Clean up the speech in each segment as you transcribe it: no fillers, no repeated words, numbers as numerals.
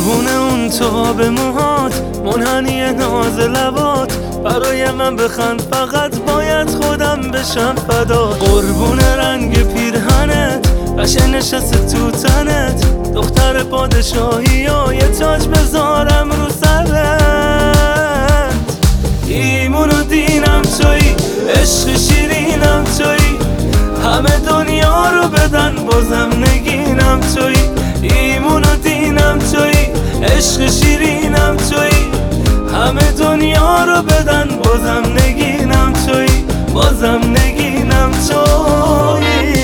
قربون اون تاب موهات، منحنی ناز لبات، برای من بخند فقط باید خودم بشم فدا. قربون رنگ پیرهنت، قشنگ نشسته تو تنت، دختر پادشاهی یا یه تاج بذارم رو سرت. ایمون و دینم تویی، عشق شیرینم تویی، همه دنیا رو بدن بازم نگینم تویی. ایمون و دینم تویی، عشق شیرینم تویی، همه دنیا رو بدن بازم نگینم تویی، بازم نگینم تویی.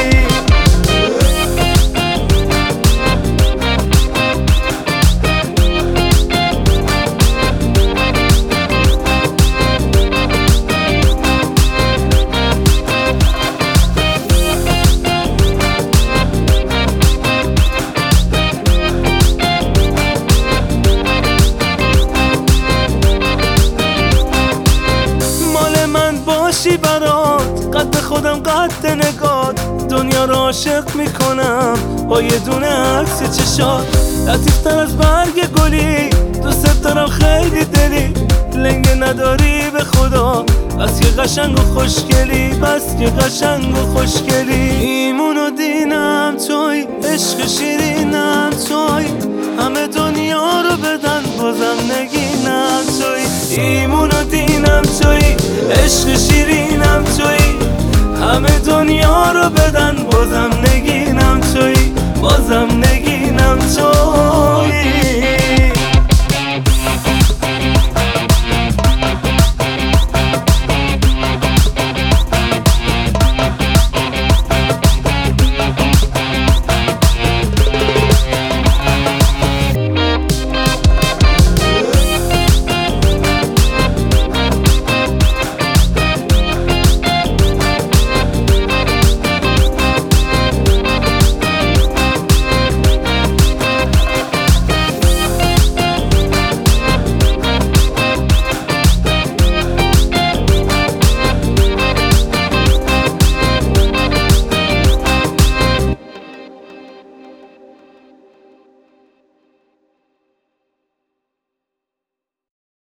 باشی برات، قد خودم قد نگات، دنیا رو عاشق میکنم با یه دونه عکس چشات. لطیفتر از برگ گلی، دوست دارم خیلی دلی، لنگه نداری به خدا، بس که قشنگ و خوشگلی، بس که قشنگ و خوشگلی. ایمون و دینم توی، عشق شیرینم توی، همه دنیا رو بدن بازم نگینم توی. ایمون و دینم توی، عشق شیرینم توی، همه دنیا رو بدن بازم نگینم توی، بازم نگینم توی.